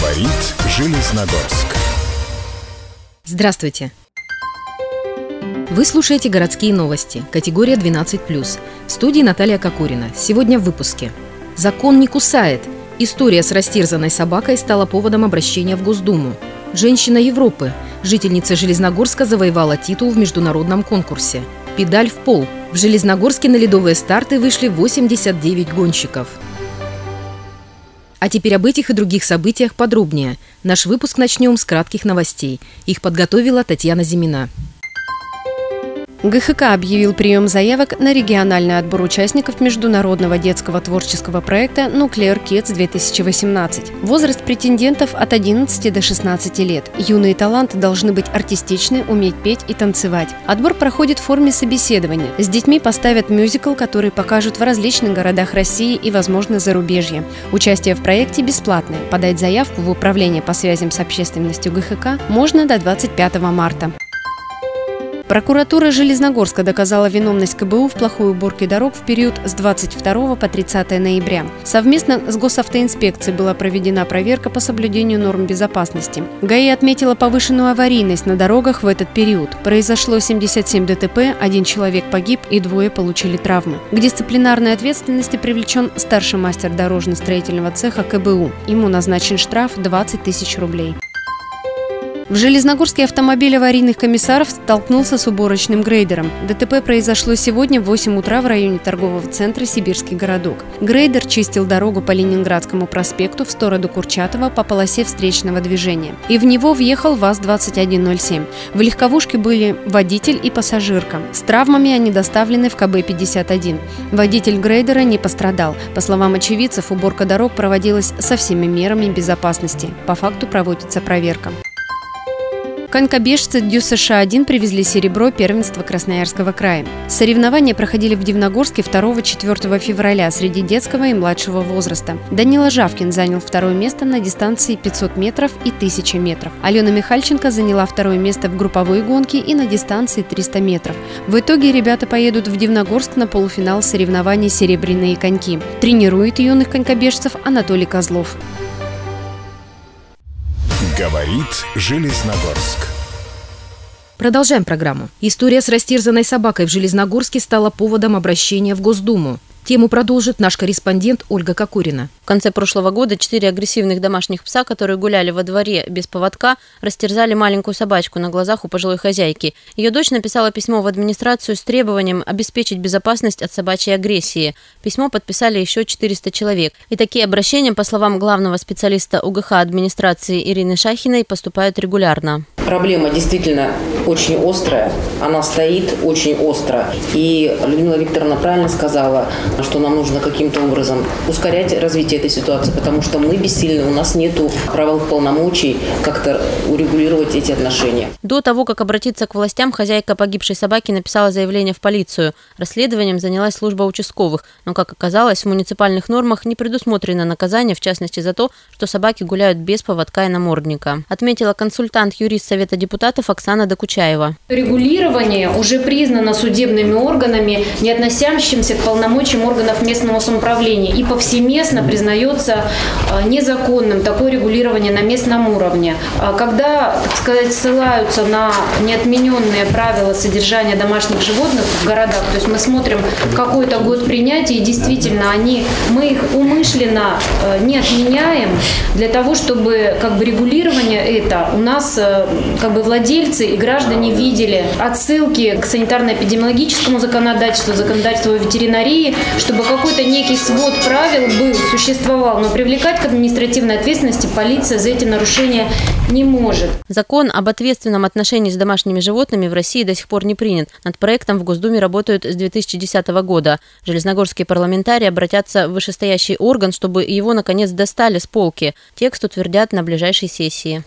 Говорит Железногорск. Здравствуйте! Вы слушаете «Городские новости», категория 12+. В студии Наталья Кокорина. Сегодня в выпуске. Закон не кусает. История с растерзанной собакой стала поводом обращения в Госдуму. Женщина Европы. Жительница Железногорска завоевала титул в международном конкурсе. Педаль в пол. В Железногорске на ледовые старты вышли 89 гонщиков. А теперь об этих и других событиях подробнее. Наш выпуск начнем с кратких новостей. Их подготовила Татьяна Зимина. ГХК объявил прием заявок на региональный отбор участников международного детского творческого проекта «Nuclear Kids-2018». Возраст претендентов от 11 до 16 лет. Юные таланты должны быть артистичны, уметь петь и танцевать. Отбор проходит в форме собеседования. С детьми поставят мюзикл, который покажут в различных городах России и, возможно, зарубежья. Участие в проекте бесплатное. Подать заявку в Управление по связям с общественностью ГХК можно до 25 марта. Прокуратура Железногорска доказала виновность КБУ в плохой уборке дорог в период с 22 по 30 ноября. Совместно с Госавтоинспекцией была проведена проверка по соблюдению норм безопасности. ГАИ отметила повышенную аварийность на дорогах в этот период. Произошло 77 ДТП, 1 человек погиб и 2 получили травмы. К дисциплинарной ответственности привлечен старший мастер дорожно-строительного цеха КБУ. Ему назначен штраф 20 тысяч рублей. В Железногорске автомобиль аварийных комиссаров столкнулся с уборочным грейдером. ДТП произошло сегодня в 8 утра в районе торгового центра «Сибирский городок». Грейдер чистил дорогу по Ленинградскому проспекту в сторону Курчатова по полосе встречного движения. И в него въехал ВАЗ-2107. В легковушке были водитель и пассажирка. С травмами они доставлены в КБ-51. Водитель грейдера не пострадал. По словам очевидцев, уборка дорог проводилась со всеми мерами безопасности. По факту проводится проверка. Конькобежцы ДЮСШ-1 привезли серебро первенства Красноярского края. Соревнования проходили в Дивногорске 2-4 февраля среди детского и младшего возраста. Данила Жавкин занял 2 место на дистанции 500 метров и 1000 метров. Алена Михальченко заняла 2 место в групповой гонке и на дистанции 300 метров. В итоге ребята поедут в Дивногорск на полуфинал соревнований «Серебряные коньки». Тренирует юных конькобежцев Анатолий Козлов. Говорит Железногорск. Продолжаем программу. История с растерзанной собакой в Железногорске стала поводом обращения в Госдуму. Тему продолжит наш корреспондент Ольга Кокорина. В конце прошлого года 4 агрессивных домашних пса, которые гуляли во дворе без поводка, растерзали маленькую собачку на глазах у пожилой хозяйки. Ее дочь написала письмо в администрацию с требованием обеспечить безопасность от собачьей агрессии. Письмо подписали еще 400 человек. И такие обращения, по словам главного специалиста УГХ администрации Ирины Шахиной, поступают регулярно. Проблема действительно очень острая, она стоит очень остро. И Людмила Викторовна правильно сказала, что нам нужно каким-то образом ускорять развитие этой ситуации, потому что мы бессильны, у нас нет правовых полномочий как-то урегулировать эти отношения. До того, как обратиться к властям, хозяйка погибшей собаки написала заявление в полицию. Расследованием занялась служба участковых, но, как оказалось, в муниципальных нормах не предусмотрено наказание, в частности за то, что собаки гуляют без поводка и намордника. Отметила консультант-юрист Совета депутатов Оксана Докучаева. Регулирование уже признано судебными органами, не относящимся к полномочиям органов местного самоуправления, и повсеместно признается незаконным такое регулирование на местном уровне. Когда, так сказать, ссылаются на неотмененные правила содержания домашних животных в городах, то есть мы смотрим какой-то год принятия, и действительно мы их умышленно не отменяем для того, чтобы регулирование это у нас владельцы и граждане видели отсылки к санитарно-эпидемиологическому законодательству, законодательству ветеринарии, чтобы какой-то некий свод правил существовал, но привлекать к административной ответственности полиция за эти нарушения не может. Закон об ответственном отношении с домашними животными в России до сих пор не принят. Над проектом в Госдуме работают с 2010 года. Железногорские парламентарии обратятся в вышестоящий орган, чтобы его, наконец, достали с полки. Текст утвердят на ближайшей сессии.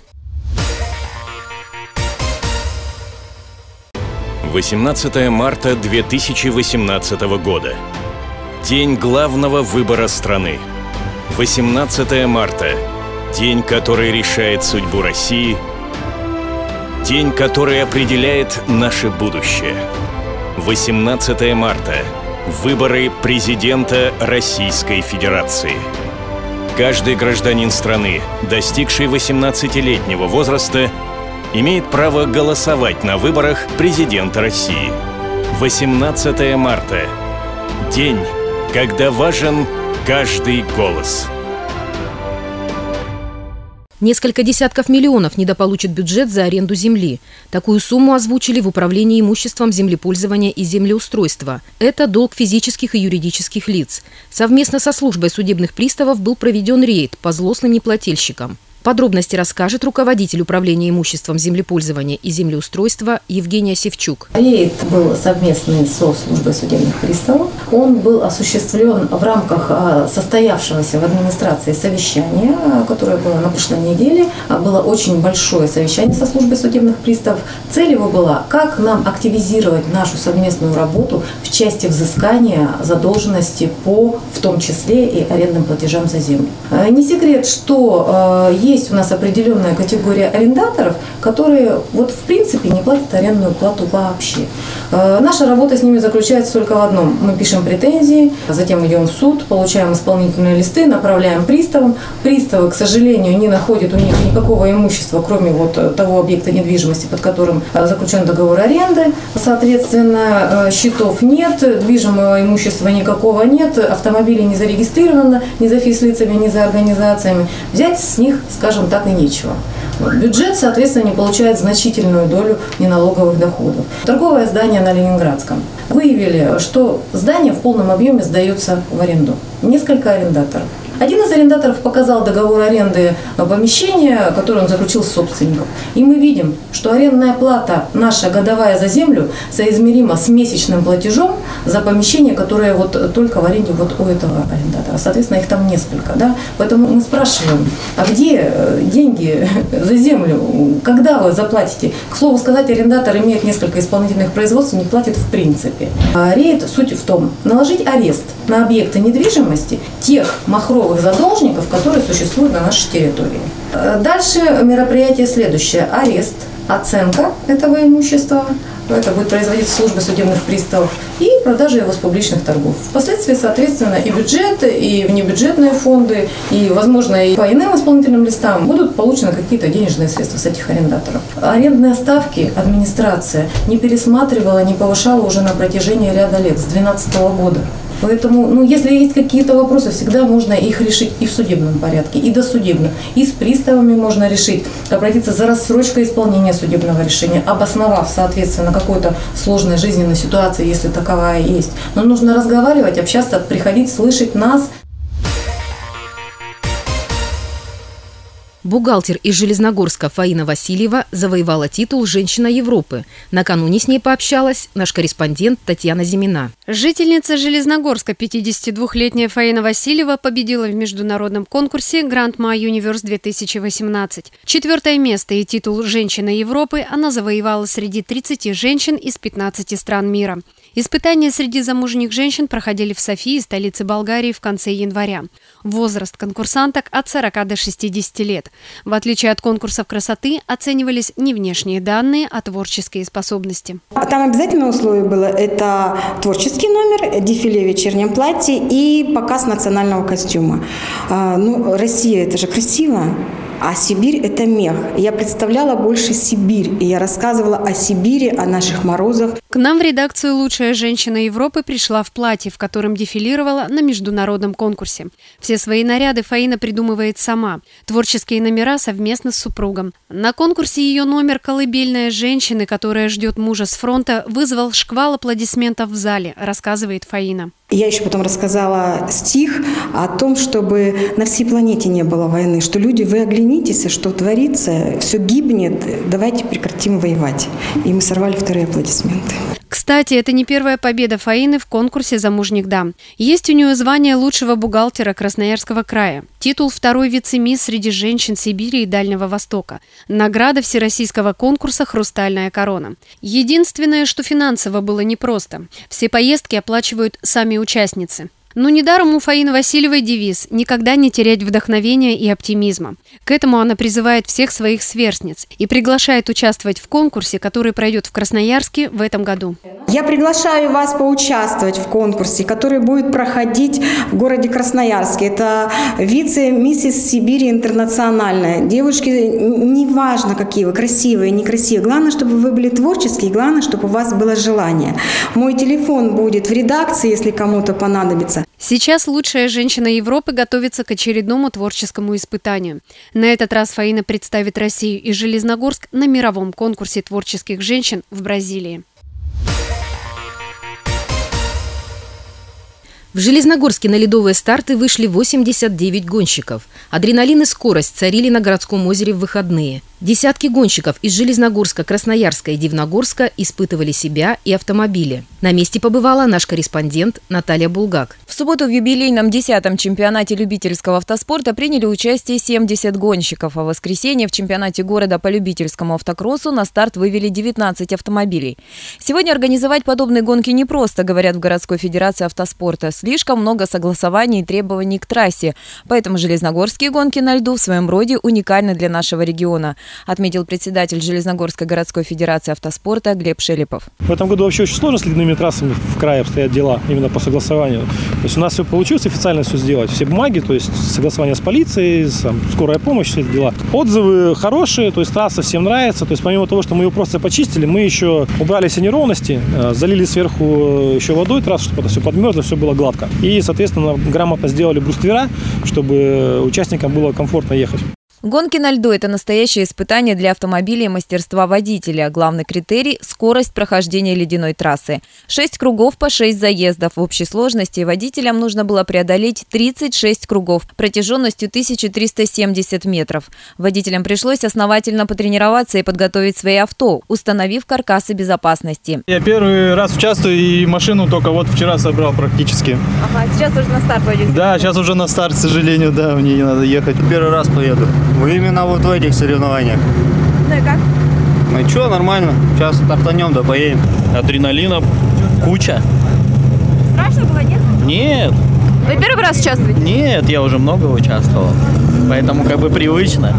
18 марта 2018 года. День главного выбора страны. 18 марта. День, который решает судьбу России. День, который определяет наше будущее. 18 марта. Выборы президента Российской Федерации. Каждый гражданин страны, достигший 18-летнего возраста, имеет право голосовать на выборах президента России. 18 марта. День, когда важен каждый голос. Несколько десятков миллионов недополучит бюджет за аренду земли. Такую сумму озвучили в Управлении имуществом землепользования и землеустройства. Это долг физических и юридических лиц. Совместно со службой судебных приставов был проведен рейд по злостным неплательщикам. Подробности расскажет руководитель Управления имуществом землепользования и землеустройства Евгения Севчук. Рейд был совместный со службой судебных приставов. Он был осуществлен в рамках состоявшегося в администрации совещания, которое было на прошлой неделе. Было очень большое совещание со службой судебных приставов. Цель его была, как нам активизировать нашу совместную работу в части взыскания задолженности по, в том числе, и арендным платежам за землю. Не секрет, что есть у нас определенная категория арендаторов, которые в принципе не платят арендную плату вообще. Наша работа с ними заключается только в одном. Мы пишем претензии, затем идем в суд, получаем исполнительные листы, направляем приставам. Приставы, к сожалению, не находят у них никакого имущества, кроме того объекта недвижимости, под которым заключен договор аренды. Соответственно, счетов нет, движимого имущества никакого нет, автомобилей не зарегистрировано ни за физлицами, ни за организациями. Взять с них, скажем так, и нечего. Бюджет, соответственно, не получает значительную долю неналоговых доходов. Торговое здание на Ленинградском. Выявили, что здание в полном объеме сдается в аренду. Несколько арендаторов. Один из арендаторов показал договор аренды помещения, которое он заключил с собственником. И мы видим, что арендная плата наша годовая за землю соизмерима с месячным платежом за помещение, которое только в аренде у этого арендатора. Соответственно, их там несколько. Да? Поэтому мы спрашиваем, а где деньги за землю? Когда вы заплатите? К слову сказать, арендатор имеет несколько исполнительных производств и не платит в принципе. Рейд, суть в том, наложить арест на объекты недвижимости тех махровых задолжников, которые существуют на нашей территории. Дальше мероприятие следующее. Арест, оценка этого имущества. Это будет производиться службой судебных приставов и продажа его с публичных торгов. Впоследствии, соответственно, и бюджет, и внебюджетные фонды, и, возможно, и по иным исполнительным листам будут получены какие-то денежные средства с этих арендаторов. Арендные ставки администрация не пересматривала, не повышала уже на протяжении ряда лет, с 2012 года. Поэтому, если есть какие-то вопросы, всегда можно их решить и в судебном порядке, и досудебно. И с приставами можно решить, обратиться за рассрочкой исполнения судебного решения, обосновав, соответственно, какой-то сложной жизненной ситуации, если таковая есть. Но нужно разговаривать, общаться, приходить, слышать нас. Бухгалтер из Железногорска Фаина Васильева завоевала титул «Женщина Европы». Накануне с ней пообщалась наш корреспондент Татьяна Зимина. Жительница Железногорска, 52-летняя Фаина Васильева, победила в международном конкурсе Grand Ma Universe 2018. 4-е место и титул «Женщина Европы» она завоевала среди 30 женщин из 15 стран мира. Испытания среди замужних женщин проходили в Софии, столице Болгарии, в конце января. Возраст конкурсанток от 40 до 60 лет. В отличие от конкурсов красоты, оценивались не внешние данные, а творческие способности. Там обязательное условие было – это творческий номер, дефиле в вечернем платье и показ национального костюма. Россия – это же красиво. А Сибирь – это мех. Я представляла больше Сибирь, и я рассказывала о Сибири, о наших морозах. К нам в редакцию «Лучшая женщина Европы» пришла в платье, в котором дефилировала на международном конкурсе. Все свои наряды Фаина придумывает сама. Творческие номера совместно с супругом. На конкурсе ее номер «Колыбельная женщины, которая ждет мужа с фронта» вызвал шквал аплодисментов в зале, рассказывает Фаина. Я еще потом рассказала стих о том, чтобы на всей планете не было войны, что люди, вы оглянитесь, что творится, все гибнет, давайте прекратим воевать. И мы сорвали вторые аплодисменты. Кстати, это не первая победа Фаины в конкурсе замужних дам. Есть у нее звание лучшего бухгалтера Красноярского края. Титул второй вице-мисс среди женщин Сибири и Дальнего Востока. Награда всероссийского конкурса «Хрустальная корона». Единственное, что финансово было непросто. Все поездки оплачивают сами участницы. Но недаром у Фаины Васильевой девиз «Никогда не терять вдохновения и оптимизма». К этому она призывает всех своих сверстниц и приглашает участвовать в конкурсе, который пройдет в Красноярске в этом году. Я приглашаю вас поучаствовать в конкурсе, который будет проходить в городе Красноярске. Это вице-миссис Сибири интернациональная. Девушки, неважно, какие вы, красивые, некрасивые. Главное, чтобы вы были творческие, главное, чтобы у вас было желание. Мой телефон будет в редакции, если кому-то понадобится. Сейчас лучшая женщина Европы готовится к очередному творческому испытанию. На этот раз Фаина представит Россию и Железногорск на мировом конкурсе творческих женщин в Бразилии. В Железногорске на ледовые старты вышли 89 гонщиков. Адреналин и скорость царили на городском озере в выходные. Десятки гонщиков из Железногорска, Красноярска и Дивногорска испытывали себя и автомобили. На месте побывала наш корреспондент Наталья Булгак. В субботу в юбилейном 10-м чемпионате любительского автоспорта приняли участие 70 гонщиков, а в воскресенье в чемпионате города по любительскому автокроссу на старт вывели 19 автомобилей. Сегодня организовать подобные гонки непросто, говорят в городской федерации автоспорта. Слишком много согласований и требований к трассе, поэтому железногорские гонки на льду в своем роде уникальны для нашего региона, отметил председатель Железногорской городской федерации автоспорта Глеб Шелепов. В этом году вообще очень сложно с ледяными трассами в крае обстоят дела, именно по согласованию. То есть у нас все получилось официально все сделать, все бумаги, то есть согласование с полицией, скорая помощь, все эти дела. Отзывы хорошие, то есть трасса всем нравится, то есть помимо того, что мы ее просто почистили, мы еще убрали все неровности, залили сверху еще водой трассу, чтобы это все подмерзло, все было гладко. И, соответственно, грамотно сделали бруствера, чтобы участникам было комфортно ехать. Гонки на льду – это настоящее испытание для автомобиля и мастерства водителя. Главный критерий – скорость прохождения ледяной трассы. 6 кругов по 6 заездов. В общей сложности водителям нужно было преодолеть 36 кругов протяженностью 1370 метров. Водителям пришлось основательно потренироваться и подготовить свои авто, установив каркасы безопасности. Я первый раз участвую и машину только вот вчера собрал практически. Ага, сейчас уже на старт пойдете? Да, сейчас уже на старт, к сожалению, да, мне не надо ехать. Первый раз поеду. Именно вот в этих соревнованиях. Ну и как? Ну что, нормально. Сейчас стартанем, да поедем. Адреналина куча. Страшно было, нет? Нет. Вы первый раз участвуете? Нет, я уже много участвовал. Поэтому как бы привычно.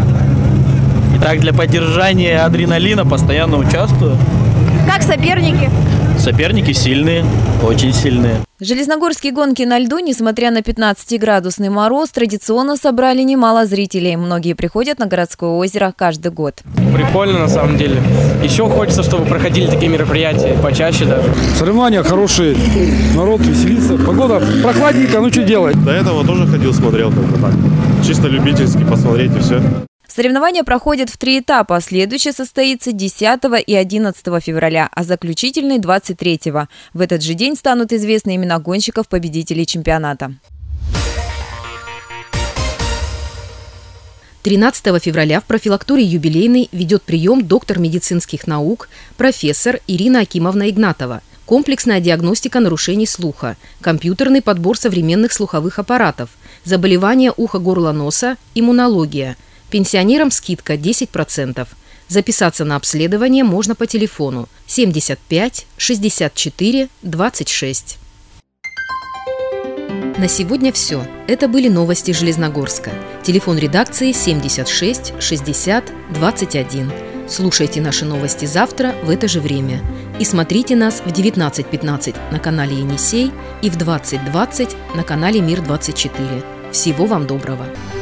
И так для поддержания адреналина постоянно участвую. Как соперники? Соперники сильные, очень сильные. Железногорские гонки на льду, несмотря на 15-градусный мороз, традиционно собрали немало зрителей. Многие приходят на городское озеро каждый год. Прикольно на самом деле. Еще хочется, чтобы проходили такие мероприятия почаще даже. Соревнования хорошие, народ веселится. Погода прохладненькая, ну что делать? До этого тоже ходил, смотрел как-то так. Чисто любительски посмотреть и все. Соревнования проходят в 3 этапа. Следующий состоится 10 и 11 февраля, а заключительный 23-го. В этот же день станут известны имена гонщиков-победителей чемпионата. 13 февраля в профилактории юбилейной ведет прием доктор медицинских наук, профессор Ирина Акимовна Игнатова. Комплексная диагностика нарушений слуха, компьютерный подбор современных слуховых аппаратов, заболевания уха, горла, носа, иммунология. Пенсионерам скидка 10%. Записаться на обследование можно по телефону 75 64 26. На сегодня все. Это были новости Железногорска. Телефон редакции 76 60 21. Слушайте наши новости завтра в это же время. И смотрите нас в 19:15 на канале Енисей и в 20:20 на канале Мир 24. Всего вам доброго!